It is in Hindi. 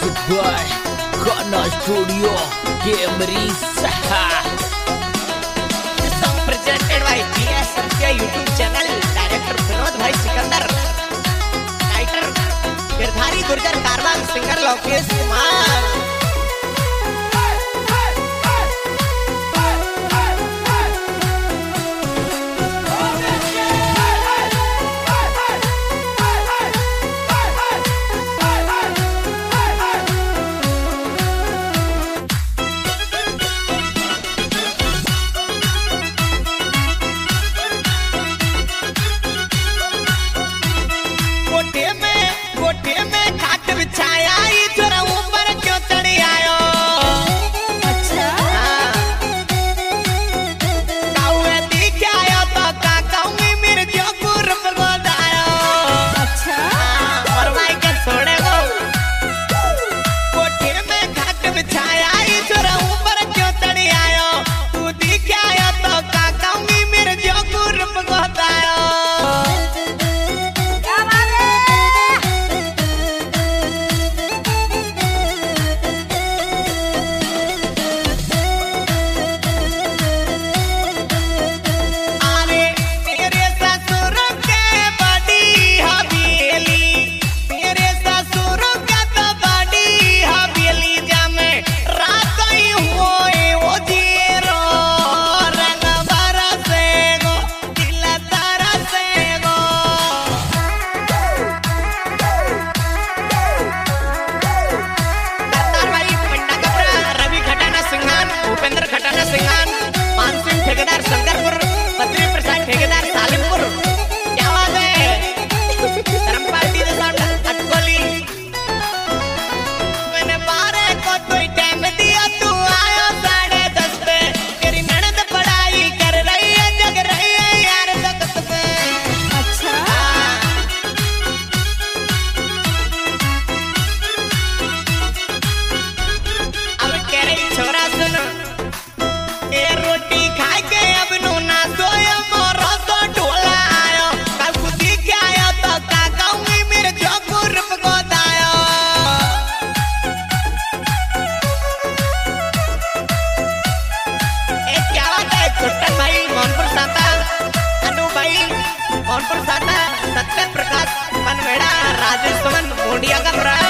Music by Kana Studio Camerisa. This song presented by GS Satya YouTube channel. Director Vinod Bhai Sikandar. Writer Girdhari Gurjar Karwan. Singer Lokesh Kumar. गोटे में खाट बिछाया थोड़ा ऊपर क्यों चढ़ी आयो। अच्छा दिख आयो तो का कहूंगी मेरे जो गुरु बतायो। अच्छा और भाई के छोड़े वो गोटे में खाट बिछाया थोड़ा ऊपर क्यों चढ़ी आयो। तू दिख आयो तो का कहूंगी मेरे जो गुरु बतायो। ठेकेदार शंकरपुर, बद्री प्रसाद ठेकेदार सालिमपुर, क्या बात है। धर्म पार्टी के साथ अटकोली मैंने 12 को कोई टाइम दिया तू आयो 10:30 पे। तेरी ननद पढ़ाई कर रही है जग रही है यार जगत पे। अच्छा अब कह रही छोरा सुनो ए रोटी खाए के अब नो ना सोया मोरो तो ढोला आयो। कब खुदी के आयो तो का कहूंगी मेरे जो गुरु को दायो। ए क्या बात है छोटन भाई मोहनपुर साता, अनु भाई मोहनपुर साता, सत्य प्रकाश बनवेड़ा, राजेश सुमन मोडिया का